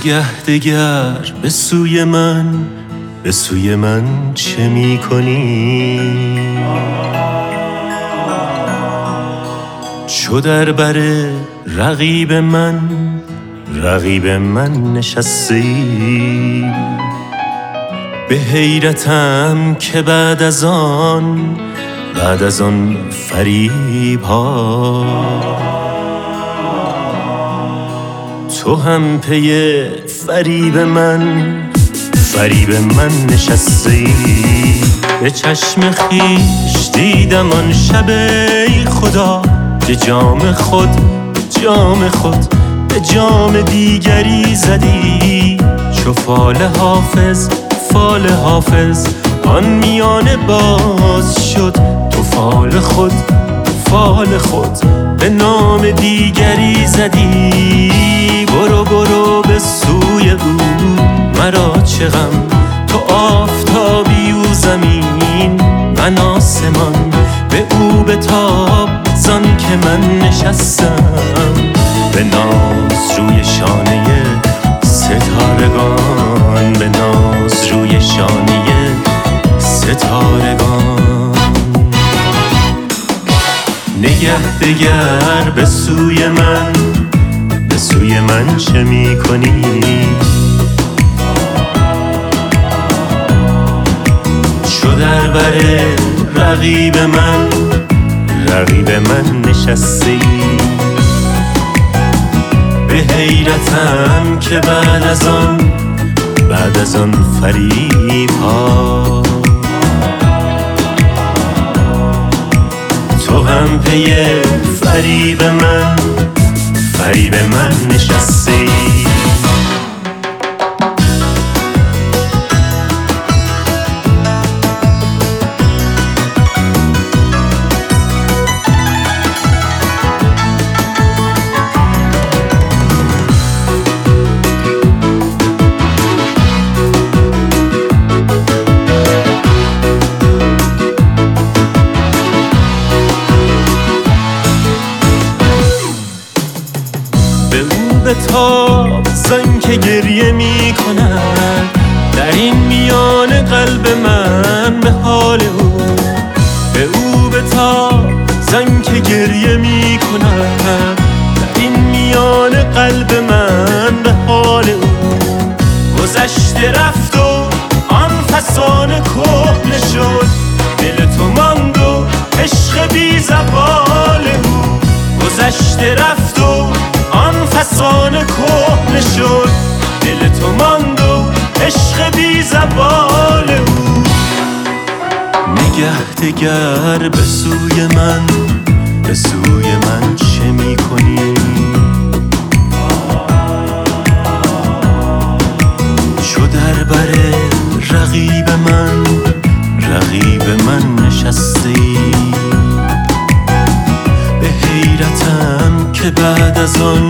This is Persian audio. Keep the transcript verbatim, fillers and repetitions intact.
نگه دگر به سوی من، به سوی من چه می کنی؟ چو در بر رقیب من، رقیب من نشستی. به حیرتم که بعد از آن، بعد از آن فریب ها تو هم پی فریب من، فریب من نشستی. به چشم خیش دیدم آن شب ای خدا که جام خود، جام خود به جام دیگری زدی. چو فال حافظ، فال حافظ آن میانه باز شد. تو فال خود، فال خود به نام دیگری زدی. برو برو به سوی او، مرا چه غم تو آفتابی و زمین، من آسمان به او بتاب زان که من نشستم. به ناز روی شانه ستارگان، به ناز روی شانه ستارگان. نگه دگر به سوی من، به سوی من چه می کنی؟ چو در بر رقیب من، رقیب من نشستی. به حیرتم که بعد از آن، بعد از آن فریب ها تو هم پی فریب من، فریب من نشستی. بتاب زن که گریه می کند در این میان قلب من به حال او. به او بتاب زن که گریه می کند در این میان قلب من به حال او. گذشته رفت و آن فسانه کهنه شد، دل تو ماند و عشق بی زوال او. گذشته رفت و آن فسانه کهنه شد، دل تو ماند و عشق بی زوال او. نگه دگر به سوی من، به سوی من چه می کنی؟ چو در بر رقیب من، رقیب من نشستی. به حیرتم که بعد از آن،